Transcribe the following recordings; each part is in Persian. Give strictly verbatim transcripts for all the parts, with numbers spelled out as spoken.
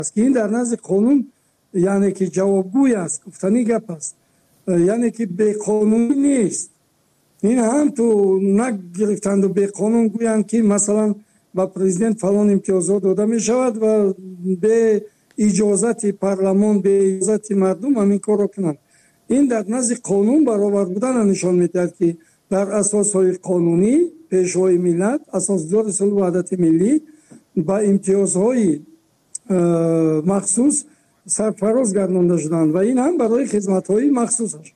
است که این در نزد قانون یعنی که جوابگوی است، گفتنی گپ است، یعنی که به قانونی نیست. این هم تو نگرفتند و به قانون گویند که مثلا با پرزیدنت فلان امتیازات داده می شود و به اجازت پارلمان، به اجازت مردم همین کار را کنند. این در نزد قانون برابر بودن نشان میدهد که در اساسهای قانونی پیشوای ملت، اساسدار صلح و وحدت ملی با امتیازهای مخصوص سرفراز گردانده شدند و این هم برای خدمت‌های مخصوصش.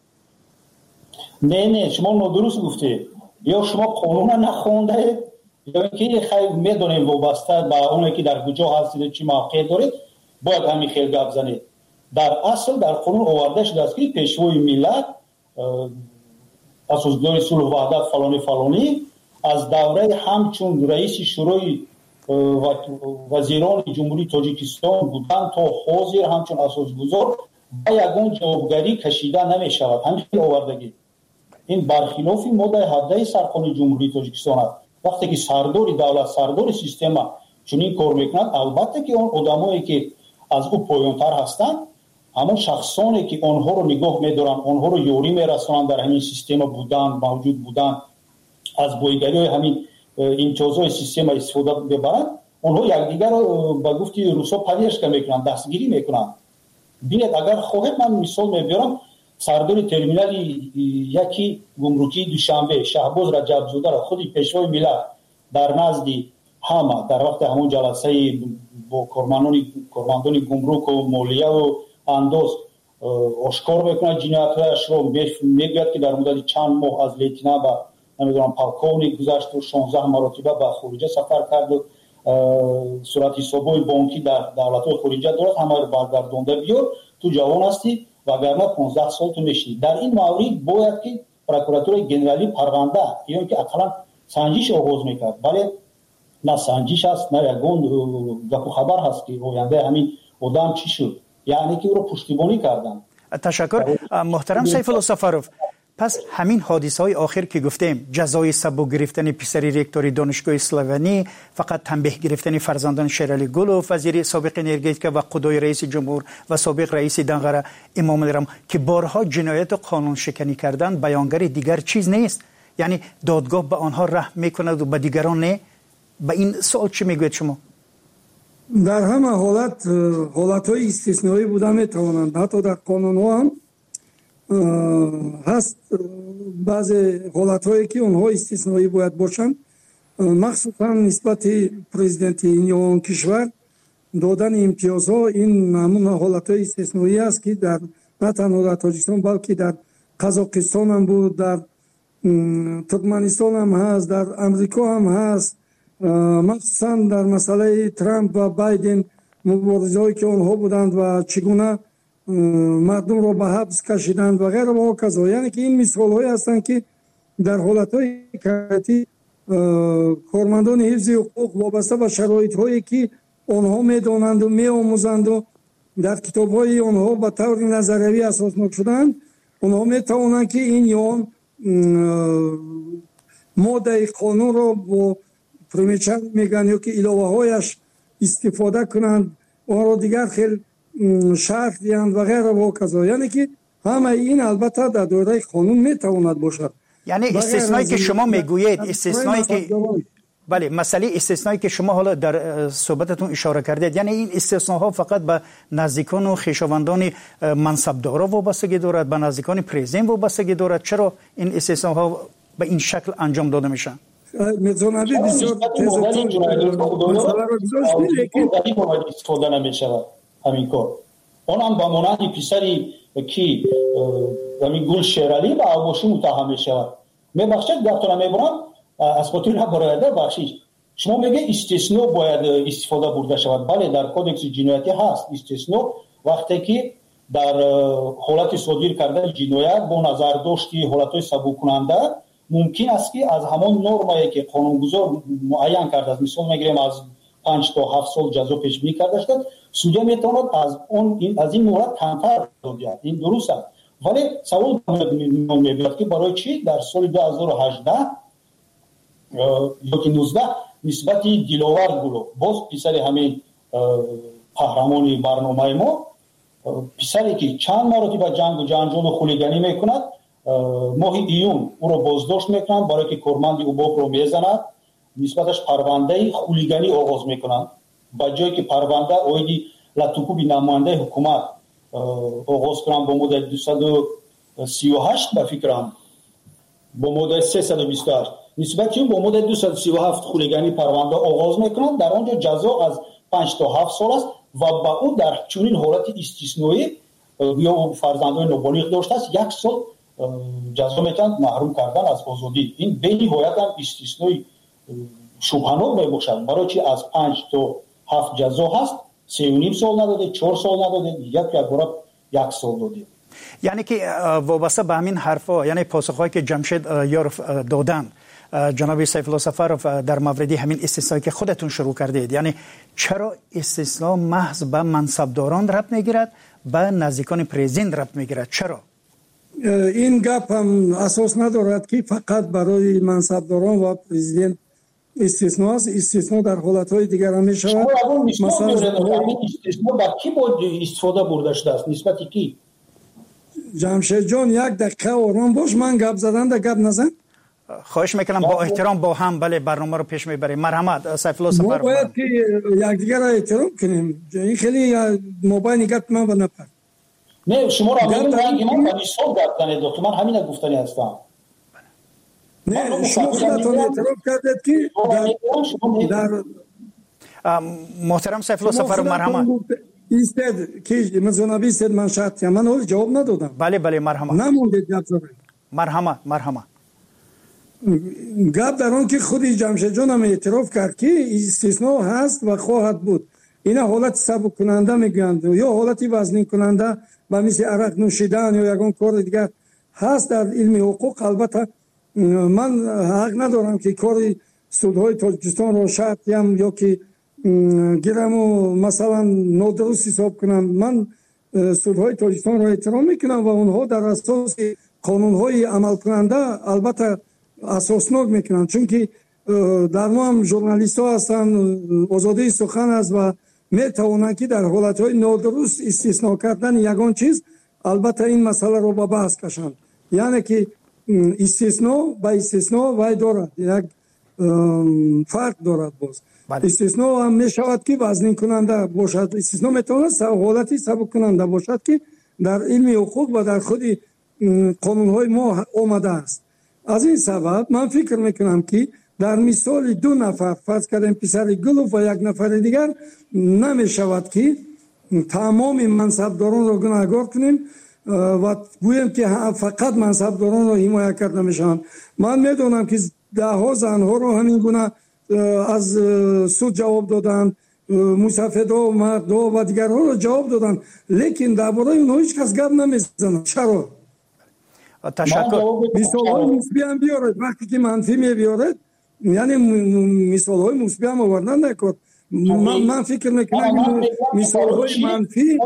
نه نه شما نادرست گفته، یا شما قانون را نخوانده یا اینکه خیلی میدونیم وابسته به اونی که در کجا هستید چی موقع دارید باید همین خیلی گپ زنید. در اصل در قانون آورده شده است که پیشوای ملت اساسدار صلح و وحدت فلانی فلانی از دوره همچون رئیس شورای وزیران جمهوری تاجیکستان بودن تا حاضر همچون اساسگذار با یگان جوابگری کشیده نمی شود. همین آوردگی این برخلاف ماده هفده سرقانون جمهوری تاجیکستان است. وقتی که سردار دولت، سردار سیستم چنین کار میکنند، البته که اون آدمایی که از او پایانتر هستند همون شخصانی که آنها رو نگاه می‌دارن، آنها رو یاری می‌رسونن در همین سیستم بودن، موجود بودن، از بایگری همین امتیازهای سیستم استفاده ببرند، آنها یکدیگر رو با گفتی روسا پذیرش میکنن، دستگیری میکنن. ببینید اگر خواهید من مثال میبرم، سردار ترمینال یکی گمرکی دوشنبه شهباز رجب‌زاده را خودی پیشوای ملت در نزد همه در وقت همون جلسه با کارمندان کارمندان گمرک و مالیه و انداز آشکار میکنه جنایت‌هایش رو، میگوید که در مدت چند ماه از لیتنا به نمیدونم پالکونی گذشت و شانزده مرتبه به خارجه سفر کرد و صورت حسابای بانکی در دولت‌های خارجه دارد، همه رو برگردونده بیار تو جوان هستی وگرنه پانزده سال تو میشی. در این مورد باید که پروکراتور گنرالی پرونده یا که اقلا سنجش آغاز میکرد، ولی نه سنجش است نه یگان گپ و خبر هست که آینده همین آدم چی شد، یعنی که او رو پشتیبانی کردن. تشکر محترم سیف الله سفروف. پس همین حادثه های آخر که گفتیم، جزای سبک گرفتن پسری رکتور دانشگاه اسلوونی، فقط تنبیه گرفتن فرزندان شیرعلی گلوف، وزیر سابق انرژتیک و قضای رئیس جمهور و سابق رئیس دنقره امام الرحمن که بارها جنایت قانون شکنی کردن، بیانگر دیگر چیز نیست؟ یعنی دادگاه به آنها رحم میکند و به دیگران نه؟ به این سوال چی میگوید شما؟ در همه حالت حالت های استثنایی بوده میتوانند، حتی در قانون ها هم هست بعضی حالت هایی که اونها استثنایی باید باشند، مخصوصا نسبت پرزیدنت این کشور دادن امتیازها. این همون حالت های استثنایی است که در نه تنها در تاجیکستان بلکه در قزاقستان هم بود، در ترکمنستان هم هست، در امریکا هم هست، مخصوصا در مسئله ترامپ و بایدن مبارزه هایی که آنها بودند و چگونه مردم را به حبس کشیدند و غیره و کذا. یعنی که این مثال هایی هستند که در حالت های کارتی کارمندان حفظ حقوق وابسته به شرایط هایی که آنها میدانند و میآموزند و در کتاب های آنها به طور نظریوی اساسناک شدند، آنها میتوانند که این یا ماده قانون را با پرمیچر میگن یا که علاوه هایش استفاده کنند و را دیگر خیلی شرح دیند و غیره و کذا. یعنی که همه این البته در دایره قانون میتواند باشد. یعنی استثنایی که شما میگویید، استثنایی که بله مسئله استثنایی که شما حالا در صحبتتون اشاره کردید، یعنی این استثناها فقط به نزدیکان و خویشاوندان منصبدارا وابستگی دارد، به نزدیکان پرزیدنت وابستگی دارد؟ چرا این استثناها به این شکل انجام داده میشن؟ میزانوی بسیار استفاده نمیشود همین کار. اون هم با مانند پسری که همین گل شیرعلی با آبوشی متهم میشود. میبخشید گفتم میبرم از خاطر نبرایده بخشید. شما میگه استثناء باید استفاده برده شود. بله در کودکس جنایتی هست استثناء، وقتی که در حالت صادر کردن جنایت با نظر داشتی حالتهای سبک کننده ممکن است که از همان نرمایی که قانونگذار معین کرده است، مثال میگیریم از پنج تا هفت سال جزا پیش بینی کرده شد، سودیا میتواند از اون این از این مورد کمتر بیاد. این درست است، ولی سوال میاد که برای چی در سال دو هزار و هجده یا که نوزده نسبت دلاور گلو باز پسر همین қаҳрамони барномаи мо писаре ки чанд маротиба ҷангу ҷанҷолу хулиганӣ мекунад, моҳи июн ӯро боздошт мекунанд, барое ки корманди убобро мезанад, нисбаташ парвандаи хулиганӣ оғоз мекунанд, ба ҷое ки парванда оиди латукуби намояндаи ҳукумат оғоз кунанд бо моддаи дусаду сию ҳашт ба фикрам бо моддаи сесаду бисту ҳашт нисбати бо моддаи дусаду сию ҳафт хулиганӣ парванда оғоз мекунанд. Дар он ҷо ҷазо аз панҷ то ҳафт сол аст ва ба ӯ дар чунин ҳолати истисноӣ ё фарзандони ноболиғ доштааст як сол ҷазо метавонанд маҳрум кардан аз озодӣ. Ин бениҳоят ҳам истиснои шубҳанок мебошад, барои чи аз панҷ то ҳафт ҷазо ҳаст, сею ним сол надоде, чор сол надоде, як якбора як сол доде. یعنی که وابسته به همین حرفا، یعنی پاسخهایی که جمشید یاروف دادن جناب سیف الله سفرов در مورد همین استثنایی که خودتون شروع کردید، یعنی چرا استثنا محض به منصبداران ربط میگیرد، به نزدیکان پرزیدنت ربط میگیرد؟ چرا؟ این گپ هم اساس ندارد که فقط برای منصبداران و پرزیدنت استثنا است. استثنا در حالتهای دیگر هم می شود. مثلا استثنا با کی بود استفاده برده شده است؟ نسبتی کی؟ جمشید جان یک دقیقه آرام باش، من گپ زدم ده گپ نزن. خواهش میکنم با احترام با هم بله برنامه رو پیش میبریم. مرحمت سیف الله سفرov. ما باید که یکدیگر را احترام کنیم. این خیلی موبایل گپ من و نپر. نه شما را میگم رنگ من با نیسان گپ کنید دکتر، من همین گفتنی هستم. نه شما خودتون اعتراف کردید که در محترم سیف الله سفرov مرحمت. ایستد که مزونابی استد من شرط من اول جواب ندادم. بله بله مرحمت. نموندید گپ زدن. مرحمت مرحمت. گپ در آن که خودی جمشید جان هم اعتراف کرد که استثناء هست و خواهد بود. اینا حالت سبک کننده میگن یا حالتی وزنی کننده و مثل عرق نوشیدن یا یگان کار دیگر هست در علم حقوق. البته من حق ندارم که کار سودهای تاجیکستان رو شرط یم یا که گیرم و مثلا نادرست حساب کنم. من سودهای تاجیکستان رو احترام میکنم و اونها در اساس قانونهای عمل کننده البته اساسناک میکنن، چون که در ما هم ژورنالیست ها هستن، آزادی سخن است و میتوانند که در حالتهای نادرست استثناء کردن یگان چیز البته این مسئله رو به بحث کشند. یعنی که استثناء با استثناء وای دارد، یک فرق دارد. باز استثناء هم میشود که وزنی کننده باشد، استثناء میتواند حالتی سبک کننده باشد که در علم حقوق و در خود قانونهای ما آمده است. از این سبب من فکر میکنم که در مثال دو نفر فرض کردیم پسر گلوف و یک نفر دیگر نمیشود که تمام منصبداران را گناهکار کنیم و گوییم که فقط منصبداران را حمایت کرده میشوند. من میدونم که ده ها زنها را همین گونه از سود جواب دادن، مصفدا و مردا و دیگرها را جواب دادن، لیکن درباره اونها هیچ کس گپ نمیزنه. چرا؟ تشکر. مثال های مثبی هم بیارد، وقتی که منفی می بیارد یعنی مثال های مثبی هم آوردن نکرد. من, من فکر میکنم مثال های منفی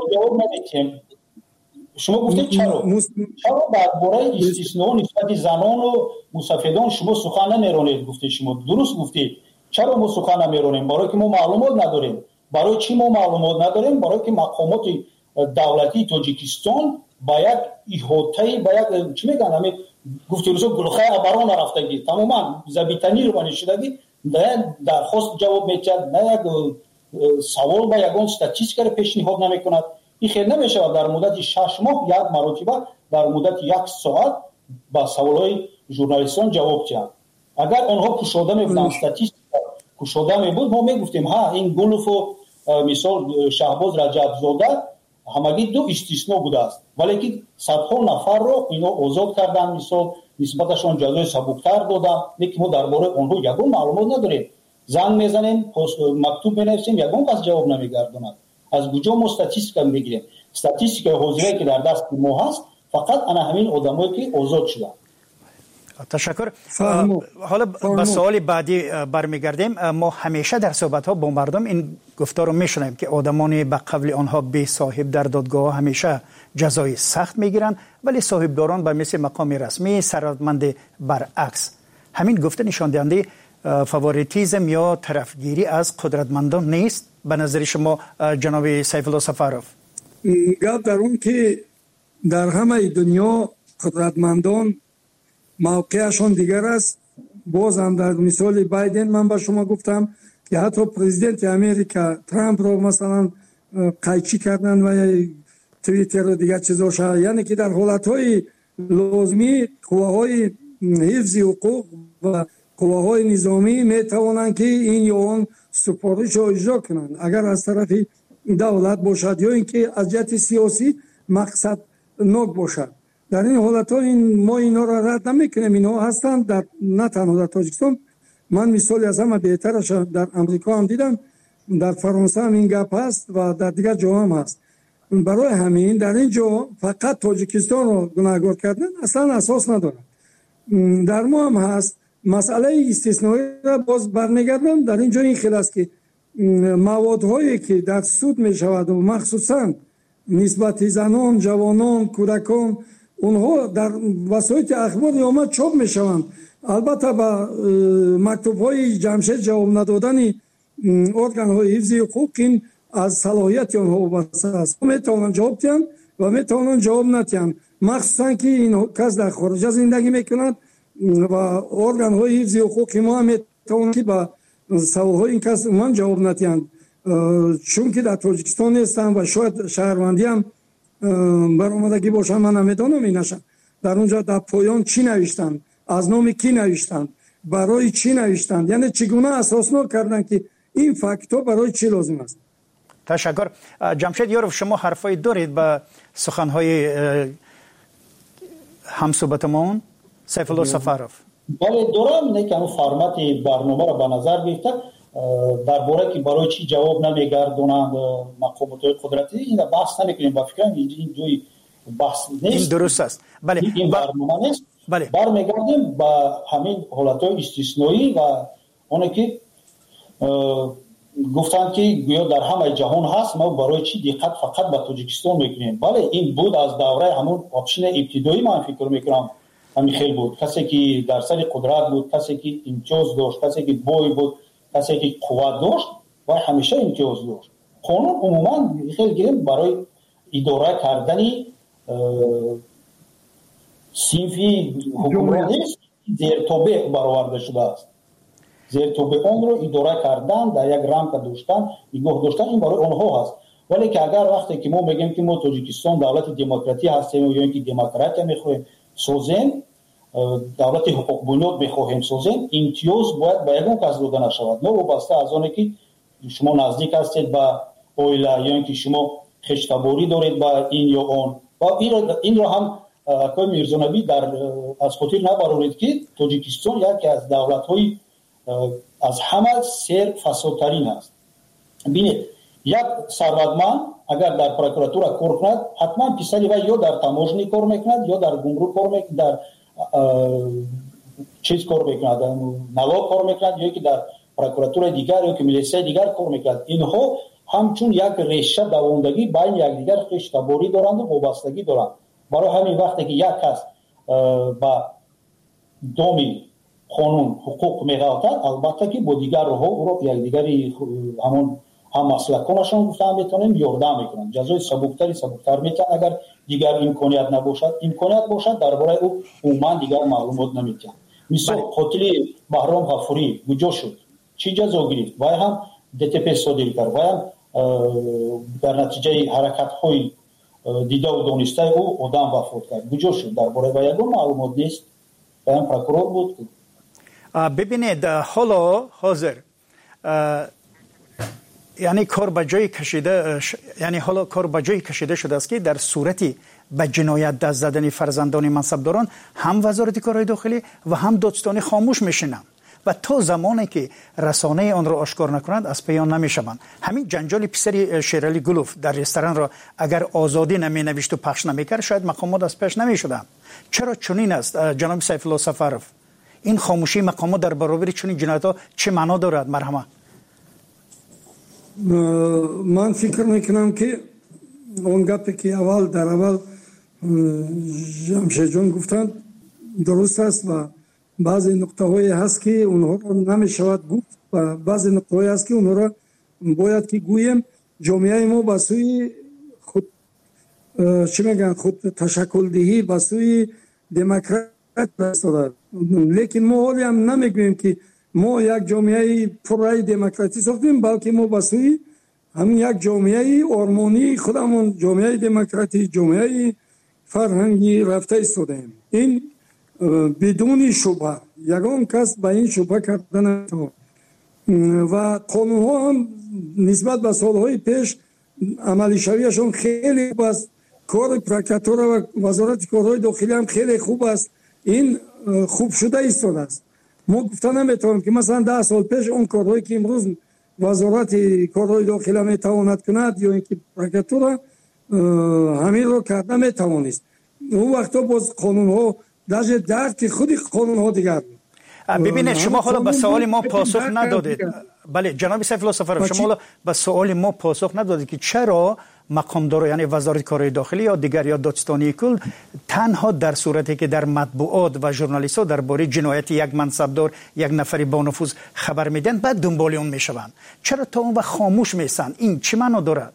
شما گفتید چرا؟ چرا درباره استثناء نسبت زنان و مصفدان شما سخن نمیرانید؟ گفتید شما درست گفتید. چرا ما سخن نمیرانیم؟ برای که ما معلومات نداریم. برای چی ما معلومات نداریم؟ برای که مقامات دولتی تاجیکستان با یک احاطه با یک چی میگن همین گفتی روزا گلخه ابران رفتگی تماما زبیتنی رو بنشیدگی نه درخواست جواب میدهد، نه یک سوال با یگان استاتیستیک رو پیشنهاد نمیکند. این خیلی نمیشه در مدت شش ماه یک مرتبه در مدت یک ساعت با سوالای ژورنالیستان جواب دهند. اگر آنها کشوده میبودن استاتیستیک کشوده میبود ما میگفتیم ها این گلوف و مثال شهباز رجب زاده همگی دو استثناء بوده است، ولی که صدها نفر رو اینا آزاد کردن، مثال نسبتشون جزای سبکتر دادن. لیکن ما درباره اونها یگان معلومات نداریم. زنگ میزنیم، مکتوب مینویسیم، یگان کس جواب نمیگرداند. از کجا ما استاتیستیک میگیریم؟ استاتیستیک حاضره که در دست ما هست فقط انا همین آدمایی که آزاد شدن. تشکر. حالا به سوال بعدی برمیگردیم. ما همیشه در صحبت ها با مردم این گفتار رو میشنویم که آدمانی به قبل آنها بی صاحب در دادگاه همیشه جزای سخت میگیرن، ولی صاحبداران به مثل مقام رسمی ثروتمند برعکس. همین گفته نشان دهنده فاوریتیزم یا طرفگیری از قدرتمندان نیست؟ به نظر شما جناب سیف الله سفروف؟ گپ در اون که در همه دنیا قدرتمندان موقعشان دیگر است. باز هم در مثال بایدن من به شما گفتم که حتی پرزیدنت امریکا ترامپ رو مثلا قیچی کردن و توییتر و دیگر چیزا شد، یعنی که در حالتهای لازمی قواهای حفظ حقوق و قواهای نظامی میتوانند که این یا آن سفارش را اجرا کنند اگر از طرف دولت باشد یا اینکه از جهت سیاسی مقصد ناک باشد. در این حالت ها این ما اینا را رد نمیکنیم. اینا هستند در نه تنها در تاجیکستان، من مثالی از همه بهترش در امریکا هم دیدم، در فرانسه هم این گپ هست و در دیگر جا هم هست. برای همین در این جا فقط تاجیکستان رو گناهکار کردن اصلا اساس نداره. در ما هم هست مسئله استثنایی را باز برمیگردم. در این جا این خیلی است که موادهایی که در سود می شود و مخصوصا نسبت زنان، جوانان، کودکان، اونها در وسایل اخبار آمد چاپ می شوند. البته با مکتوب های جمشید جواب ندادن ارگان های حفظ حقوق این از صلاحیت آنها وابسته است. می توانند جواب دهند و می توانند جواب ندهند، مخصوصا که این کس در خارج زندگی میکنند و ارگان های حفظ حقوق ما می توانند که با سوال های این کس من جواب ندهند، چون که در تاجیکستان هستند و شاید شهروندی هم برآمدگی باشن، من نمیدانم اینشان. در اونجا در پایان چی نوشتند، از نام کی نوشتند، برای چی نوشتند، یعنی چگونه اساسناک کردن که این فکت‌ها برای چی لازم است. تشکر. جمشید یاروف، شما حرفای دارید به سخنهای همصحبتمون سیف الله سفروف؟ بله دارم. نه که همون فرمت برنامه را به نظر گرفته درباره که برای چی جواب نمیگردونند مقامات قدرتی، این بحث نمیکنیم. با فکرم این جوی بحث نیست. این درست است. بله این برنامه نیست. بله برمیگردیم با همین حالتهای استثنایی و اونه که گفتن که گویا در همه جهان هست، ما برای چی دقت فقط به تاجیکستان میکنیم. بله این بود از دوره همون آپشن ابتدایی. من فکر میکنم همین خیلی بود، کسی که در سر قدرت بود، کسی که امتیاز داشت، کسی که بوی بود، کسی که قوت داشت و همیشه امتیاز داشت. قانون عموما خیلی گرم برای اداره کردن صنفی حکومت زیر توبه برآورده شده است. زیر توبه آن رو اداره کردن، در یک رمق داشتن، نگاه داشتن، این برای آنها هست. ولی که اگر وقتی که ما میگیم که ما تاجیکستان دولت دموکراتی هستیم یا اینکه دموکراتی میخوایم سازیم، دولت حقوق بنیاد میخواهیم سازیم، امتیاز باید به یگان کس داده نشود، نه وابسته از آنه که شما نزدیک هستید به اویله یا اینکه شما خشتباری دارید با این یا آن. و این را هم اکای میرزانبی در از خاطر نبرانید که تاجیکستان یکی از دولت‌های از همه سر فسادترین است. ببینید یک ثروتمند اگر در پروکراتورا کار کند، حتما پسری و یا در تاموژنی کار میکند یا در گمرک کار میکند، در چیز کار میکند، نلاق کار میکند، یا که در پروکراتور دیگر یا که میلیسه دیگر کار میکند. اینها همچون یک ریشه دوامدگی بین یکدیگر خشتباری دارند و وابستگی دارند. برای همین وقتی که یک کس با دامی قانون حقوق میغلطد، البته که با دیگر راه او را یکدیگری همون هم مسلکانشان گفتن میتونیم یاردم میکنن، جزای سبکتری سبکتر میتونن. اگر دیگر امکانیت نباشد، امکانیت باشد درباره او عموما دیگر معلومات نمیتونن. مثال قاتل بهرام غفوری کجا شد، چی جزا گرفت، و هم دتپ صادر کرد، و هم در نتیجه حرکت های دیده و دانسته او آدم وفات کرد، کجا شد، درباره و یگان معلومات نیست. و هم پروکورور بود. ببینید حالا حاضر یعنی کار به جای کشیده ش... یعنی حالا کار به جای کشیده شده است که در صورتی به جنایت دست زدن فرزندان منصبداران هم وزارت کارهای داخلی و هم دادستانی خاموش میشینند و تا زمانی که رسانه آن را آشکار نکنند از پیان نمیشوند. همین جنجال پسر شیرالی گلوف در رستوران را اگر آزادی نمی نوشت و پخش نمیکرد شاید مقامات از پیش نمیشدند. چرا چنین است جناب سیف الله سفروف؟ این خاموشی مقامات در برابر چنین جنایت‌ها چه معنا دارد؟ مرحمت. من فکر میکنم که اون گپی که اول در اول جمشید جان گفتند درست است و بعضی نقطه هایی هست که اونها رو نمیشود گفت و بعضی نقطه هایی هست که اونها رو бояд ки гӯем ҷомеаи мо ба сӯи худ чӣ мегӯянд худ ташаккулдиҳӣ ба сӯи демократ истодад. лекин мо ҳолиам намегӯем ки мо як ҷомеаи пурраи демократӣ сохтем, балки мо ба сӯи ҳамин як ҷомеаи ормонии худамон, ҷомеаи демократӣ, ҷомеаи фарҳангӣ рафта истодаем. ин бидуни шубҳа, ягон кас ба ин шубҳа карда наметавонад. ва қонунҳо ҳам нисбат ба солҳои пеш амалишавияшон хеле хуб аст. кори прокуратура ва вазорати корҳои дохилӣ ҳам хеле хуб аст. ин хубшуда истодааст. мо гуфта наметавонем ки масалан даҳ сол пеш он корҳое ки имрӯз вазорати корҳои дохила метавонад кунад ё ин ки прокуратура ҳаминро карда метавонист. он вақто боз қонунҳо даже дарки худи қонунҳо дигар. ببینید شما حالا به سوال ما پاسخ ندادید. بله جناب سیفالله صفرов شما حالا به سوال ما پاسخ ندادید که چرا مقامدار یعنی وزارت کارهای داخلی یا دیگر یا دادستانی کل تنها در صورتی که در مطبوعات و ژورنالیست‌ها درباره جنایت یک منصبدار یک نفری با نفوذ خبر میدن بعد دنبال اون میشوند، چرا تا اون وقت خاموش میسن؟ این چه معنا دارد؟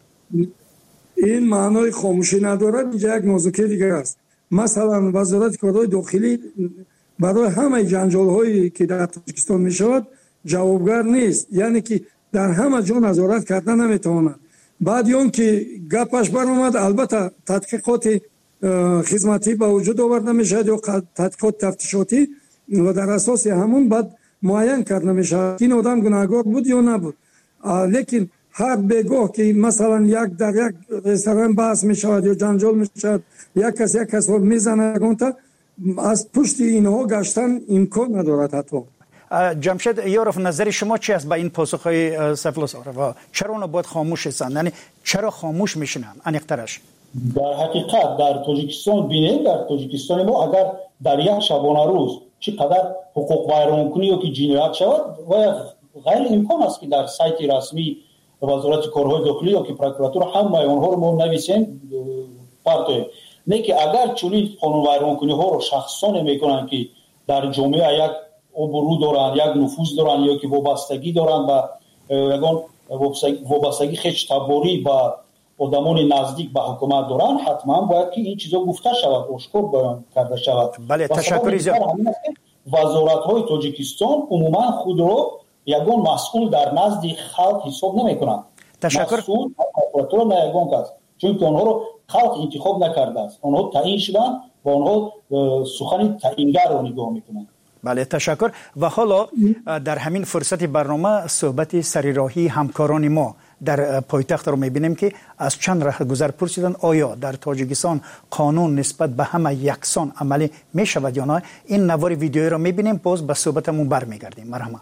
این معنای خاموشی ندارد. اینجا یک موضوع دیگر است. مثلا وزارت کارهای داخلی برای همه جنجال‌هایی که در تاجیکستان میشود جوابگر نیست، یعنی که در همه جا نظارت کردن نمیتواند. بعد اون که گپش برآمد البته تحقیقات خدمتی به وجود آورده میشد یا تحقیقات تفتیشاتی و در اساس همون بعد معین کرده میشد این آدم گناهکار بود یا نبود. لیکن هر بگاه که مثلا یک در یک رستوران بحث میشود یا جنجال میشود یک کس یک کس رو میزنه گونتا از پشت اینها گشتن امکان ندارد. حتی جمشید یارف نظر شما چی است با این پاسخهای سیفالله صفرov؟ چرا اونا باید خاموش هستند؟ یعنی چرا خاموش میشنن؟ انیقترش در حقیقت در تاجیکستان بینید، در تاجیکستان ما اگر در یک شبانه روز چقدر حقوق ویرانکنی یا که جنایت شود و غیر امکان است که در سایت رسمی وزارت کارهای داخلی یا که پروکراتور همه اونها رو ما نویسیم پارتویم. نه که اگر چنین قانون ویرانکنی ها رو شخصانه میکنن که در جامعه یک ابرو دارن، یک نفوذ دارن یا که وابستگی دارن با یگان وابستگی خیلی تباری با آدمان نزدیک به حکومت دارن، حتما باید که این چیزا گفته شود، آشکار بیان کرده شود. بله تشکر زیاد. وزارت های تاجیکستان عموما خود رو یگان مسئول در نزد خلق حساب نمیکنن. تشکر. مسئول پروکراتور نه یگان کس، چون که آنها رو خلق انتخاب نکرده است. آنها تعیین شدن و آنها سخن تعیینگر رو نگاه میکنن. بله تشکر. و حالا در همین فرصت برنامه صحبت سریراهی همکاران ما در پایتخت رو میبینیم که از چند راه گذر پرسیدن آیا در تاجیکستان قانون نسبت به همه یکسان عملی میشود یا نه. این نوار ویدیویی رو میبینیم، باز به صحبتمون برمیگردیم. مرحبا.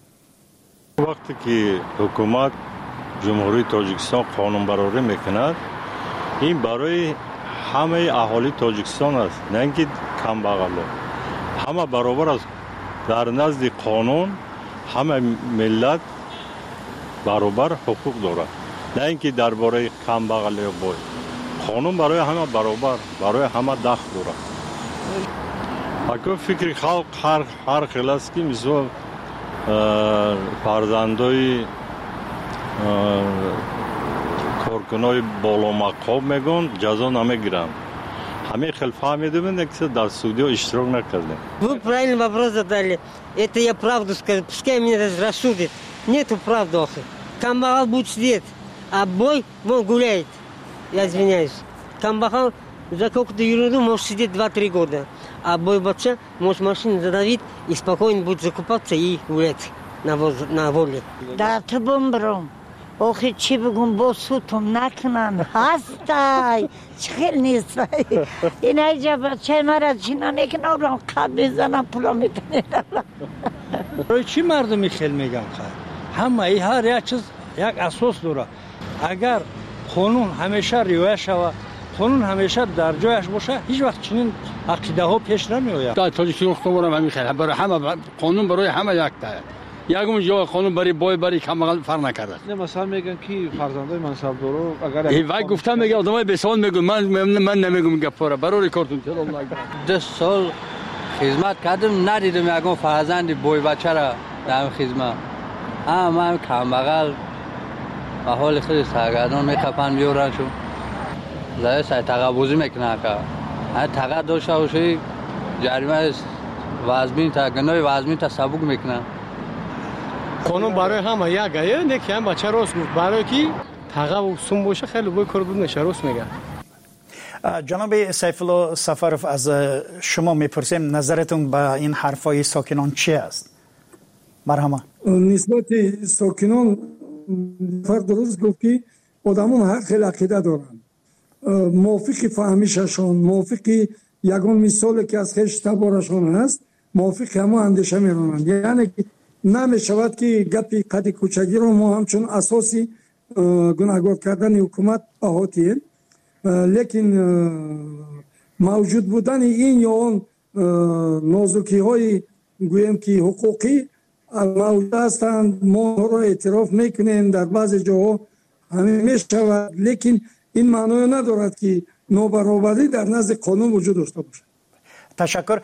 وقتی که حکومت جمهوری تاجیکستان قانون برآوری میکند، این برای همه اهالی تاجیکستان است، نه اینکه کم بغلا. همه برابر است در نزد قانون، همه ملت برابر حقوق دارد، نه اینکه درباره کم بغل یا بای. قانون برای همه برابر، برای همه دخل دارد. اگر فکر خلق هر هر خیلی است که مثلا فرزندای کارکنای بالا مقام میگن جزا намегиранд. Хаме хел фаҳмидем, ки дар судиё иштирок накардем. Вы правильный вопрос задали. Это я правду скажу. Пускай меня рассудит. Нету правды. Камбахал будет сидеть, а бой вон гуляет. Я извиняюсь. Камбахал за какую-то ерунду может сидеть два-три года. А бой бача может машину задавить и спокойно будет закупаться и гулять на, воз... на воле. Да, ты бомбром. Ох, и чи бегум бо сутум накнан. Хастай. Чхел нистай. И найджа бача мара чина некнорам қаб бизанам пула метанедам. روی چی مردمی خیل میگم خواهد؟ همه ای هر یک چیز یک اساس داره. اگر قانون همیشه رعایت شود، قانون همیشه در جایش باشه، هیچ وقت چنین عقیده ها پیش نمیآید. در تاجیکستان خودمون همین خیلی برای همه قانون برای همه یک تایه. یکم جای قانون برای بای برای کم فرق نکرده. نه مثلا میگن کی فرزندای منصبدارو اگر ای وای گفتم میگه آدمای به سوال میگن، من من نمیگم گپاره برای کارتون چرا الله ده سال خدمت کردم ندیدم یکم فرزند بای بچه را در خدمت. اما من کم بغل احوال خیلی سرگردان میخپن بیارنشون لایه سای تقابوزی میکنن که هر تقا داشته باشی جریمه وزمین تا گناه وزمین تا سبک میکنن. قانون برای همه یک گایه نه که هم بچه راست گفت برای کی تقا و سوم باشه خیلی بوی کار بود نشه راست میگه. جناب سیف الله سفرف از شما میپرسیم نظرتون به این حرفای ساکنان چی است؟ مرحبا. نسبت ساکنان فرد درست گفت که آدمون هر خیلی عقیده دارن موافق فهمیششون موافق یگان مثالی که از خیش تبارشون هست موافق همه اندیشه میرونن یعنی نمیشود که گپی قد کوچگی رو ما همچون اساسی گناهگار کردن حکومت احاتیم لیکن موجود بودن این یا اون نازکی های گویم که حقوقی موجود هستند ما را اعتراف میکنیم در بعض جاها همین میشود لیکن این معنی ندارد که نابرابری در نزد قانون وجود داشته باشد. تشکر.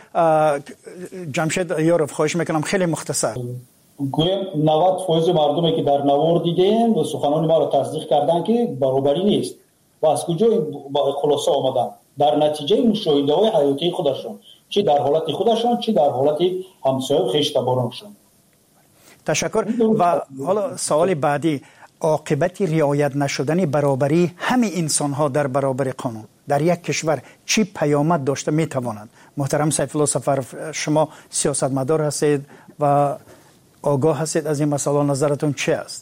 جمشید یاروف خواهش میکنم خیلی مختصر. گویم نود درصد مردمی که در نوار دیدیم و سخنان ما را تصدیق کردن که برابری نیست و از کجا با خلاصه آمدن در نتیجه مشاهده های حیاتی خودشون چه در حالت خودشون چه در حالت همسایه خیش تبارانشون. تشکر. و حالا سوال بعدی عاقبت رعایت نشدن برابری همه انسان ها در برابر قانون در یک کشور چی پیامد داشته میتواند؟ محترم سیف الله سفرف شما سیاستمدار هستید و آگاه هستید از این مسئله نظرتون چی است؟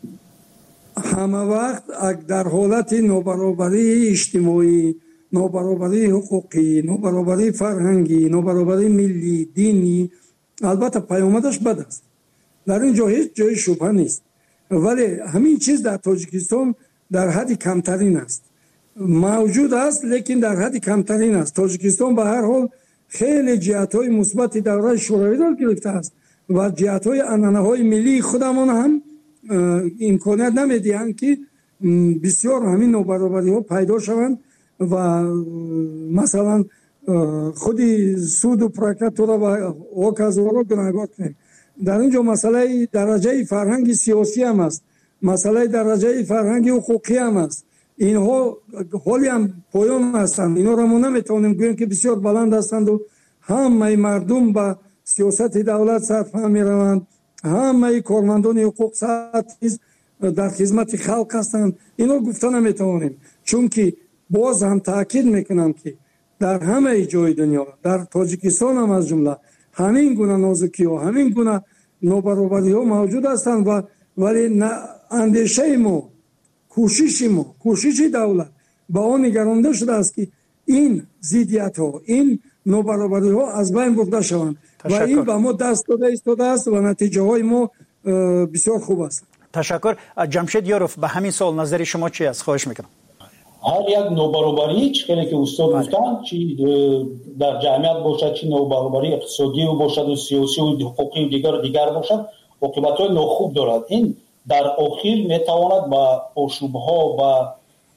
همه وقت در حالت نابرابری اجتماعی نابرابری حقوقی نابرابری فرهنگی نابرابری ملی دینی البته پیامدش بد است در اینجا هیچ جای شبهه نیست ولی همین چیز در تاجیکستان در حد کمترین است موجود است لیکن در حد کمترین است. تاجیکستان به هر حال خیلی جهت‌های مثبت دوره شوروی را گرفته است و جهت‌های عنعنه‌های ملی خودمان هم امکانیت نمیدهند که بسیار همین نابرابری‌ها پیدا شوند و مثلا خودی سود و پراکت را و اوکازو را گناهگار کنیم. در اینجا مسئله درجه فرهنگ سیاسی هم است مسئله درجه فرهنگ حقوقی هم است اینها حالی هم پایان هستند اینا را ما نمیتونیم گوییم که بسیار بلند هستند و همه مردم به سیاست دولت صرف هم میروند همه کارمندان حقوق ساعت در خدمت خلق هستند اینا گفته نمیتونیم چون که باز هم تاکید میکنم که در همه جای دنیا در تاجیکستان هم از جمله همین گونه نازکی ها همین گونه نابرابری ها موجود هستند و ولی اندیشه ما کوشش ما کوشش دولت با آن نگرانده شده است که این ضدیت ها این نابرابری ها از بین برده شوند و این به ما دست داده ایستاده است و نتیجه های ما بسیار خوب است. تشکر. جمشید یاروف به همین سوال نظر شما چی است؟ خواهش میکنم. هر یک نوبرابری چیزی که استاد گفتن چی در جامعه باشد چی نوبرابری اقتصادی و باشد و سیاسی و حقوقی و دیگر دیگر باشد عاقبت‌های ناخوب دارد. این در آخر میتواند با آشوب‌ها و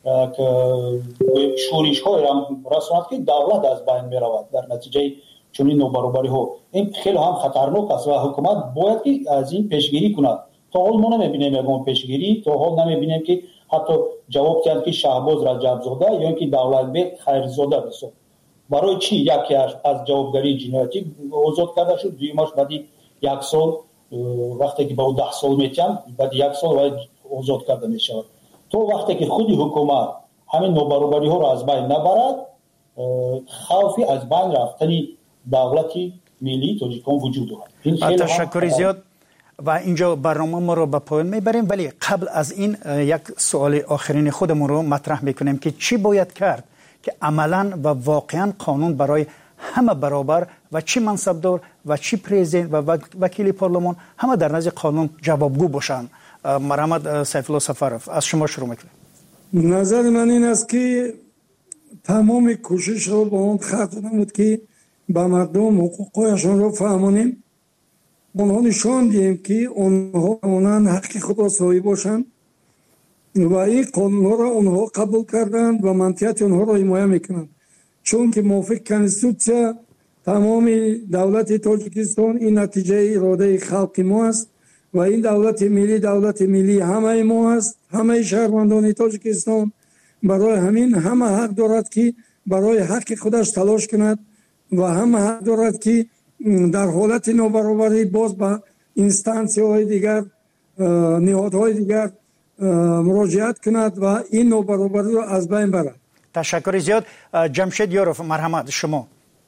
شورش‌های رساند که دولت از بین میرود در نتیجه چنین نوبرابری‌ها. این خیلی هم خطرناک است و حکومت باید که از این پیشگیری کند. تا حال ما نمی‌بینیم یگان پیشگیری تا حال نمی‌بینیم که حتی جواب داد که شهباز رجب زاده یا اینکه دولت بیگ خیرزاده بسید برای چی یکی از جوابگری جنایتی آزاد کرده شد دویمش بعدی یک سال وقتی که با ده سال میتیم بعد یک سال باید آزاد کرده میشود تو وقتی که خودی حکومت همین نوبرابری ها را از بین نبرد خوفی از بین رفتنی دولتی ملی تاجیکستان وجود دارد. تشکر زیاد و اینجا برنامه ما رو به پایان میبریم ولی قبل از این یک سوال آخرین خودمون رو مطرح میکنیم که چی باید کرد که عملاً و واقعاً قانون برای همه برابر و چی منصبدار و چی پرزیدنت و وکیل پارلمان همه در نزد قانون جوابگو باشن. مرحمت سیف الله سفرف از شما شروع میکنیم. نظر من این است که تمام کوشش رو با اون خط نمود که به مردم حقوقشون رو فهمونیم اونها نشان دیم که اونها اونان حق خود را صاحب باشند و این قانون را اونها قبول کردند و منطقیت اونها را حمایت میکنند چون که موافق کنستیتوسیا تمام دولت تاجیکستان این نتیجه اراده خلق ما است و این دولت ملی دولت ملی همه ما است، همه شهروندان تاجیکستان. برای همین همه حق دارد که برای حق خودش تلاش کند و همه حق دارد که در حالت نابرابری باز به اینستانسی های دیگر، نهادهای دیگر مراجعت کند و این نابرابری را از بین برد. تشکر زیاد. جمشید یاروف، مرحمت شما.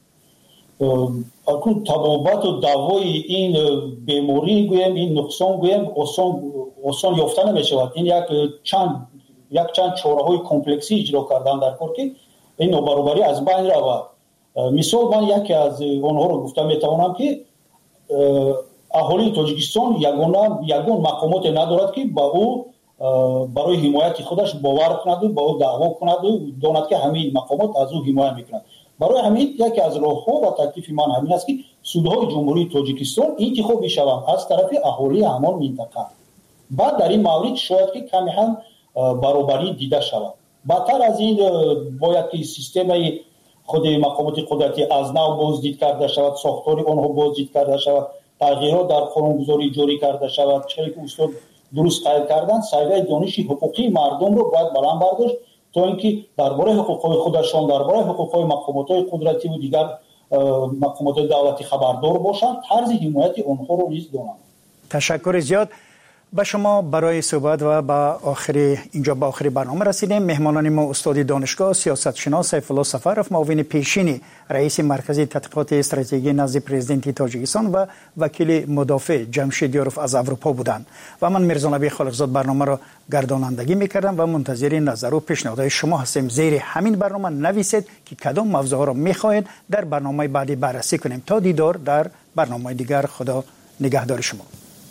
اکنون تبابت و دوای این بیماری گویم، این نقصان گویم آسان آسان یافته نمیشود. این یک چند یک چند چاره های کمپلکسی اجرا کردن در کار که این نابرابری از بین رود. مثال من یکی از آنها رو گفتم میتوانم که اهالی تاجیکستان یگانه یگان مقامات ندارد که با او برای حمایت خودش باور کند و با او دعوا کند و داند که همین مقامات از او حمایت میکنند. برای همین یکی از راه‌ها و تکلیف من همین است که سودهای جمهوری تاجیکستان انتخاب شوند از طرف اهالی همان منطقه. بعد در این مورد شاید که کمی هم برابری دیده شود. بدتر از این باید که سیستم خود مقامات قدرتی از نو بازدید کرده شود، ساختار آنها بازدید کرده شود، تغییرات در قانونگذاری جاری کرده شود. چه که استاد درست قائل کردن، سایه دانش حقوقی مردم رو باید بلند برداشت تا اینکه درباره حقوق‌های خودشان، درباره حقوق‌های مقامات قدرتی و دیگر مقامات دولتی خبردار باشند، طرز حمایت آنها رو نیز دانند. تشکر زیاد. به شما برای صحبت و با آخری اینجا با آخری برنامه رسیدیم. مهمانان ما استاد دانشگاه، سیاست شناس سیف الله صفروف، معاون پیشین رئیس مرکز تحقیقات استراتژیکی نزد پرزیدنت تاجیکستان و وکیل مدافع جمشید یاروف از اروپا بودند. و من میرزا نبی خالقزاد برنامه را گردانندگی میکردم و منتظر نظر و پیشنهادهای شما هستیم. زیر همین برنامه نویسید که کدام موضوع را میخواهید در برنامه بعدی بررسی کنیم. تا دیدار در برنامه دیگر. خدا نگهدار شما.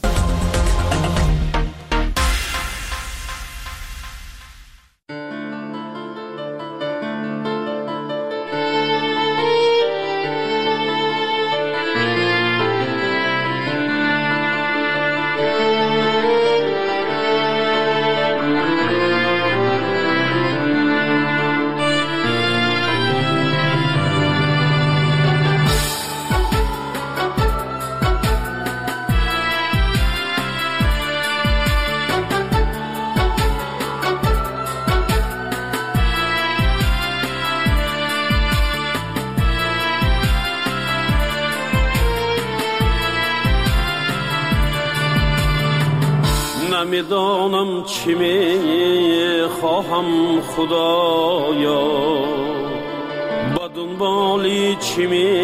نمیدانم چی می خواهم خدایا، با دنبالی چی می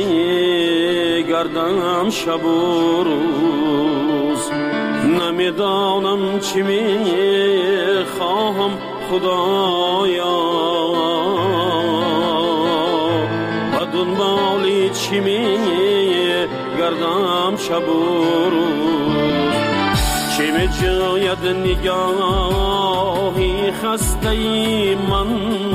گردم شب و روز. نمیدانم چی می خواهم خدایا، با دنبالی چی می گردم شب و روز. چه می جاید نگاهی خسته ای من،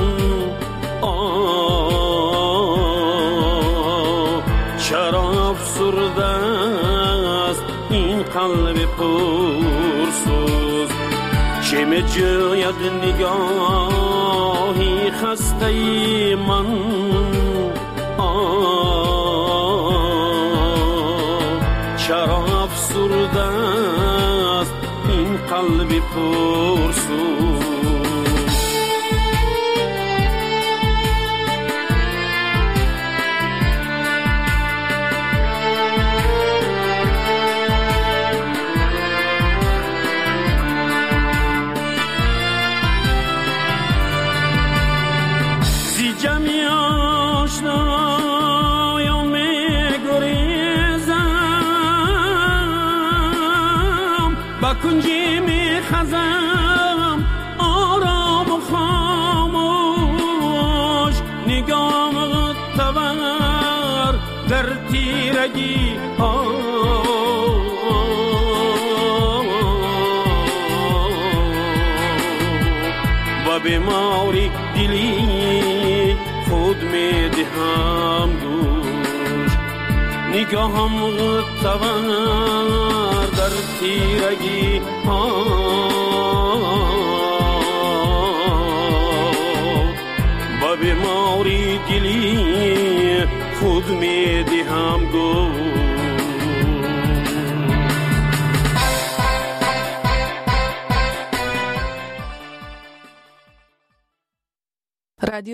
آه چرا افسرده است این قلب پرسوز. چه می جاید نگاهی خسته ای من، آه چرا افسرده است این قلب پرسوز. زی جمعی آشنایان می گریزم، با کنجی می خزم آرام و خاموش. نگام تور در تیرگی ها، و بیماری دلی خود می دهم گوش. نگاهم تور در تیرگی ها، با بیماری دلی خود می دهم گوش.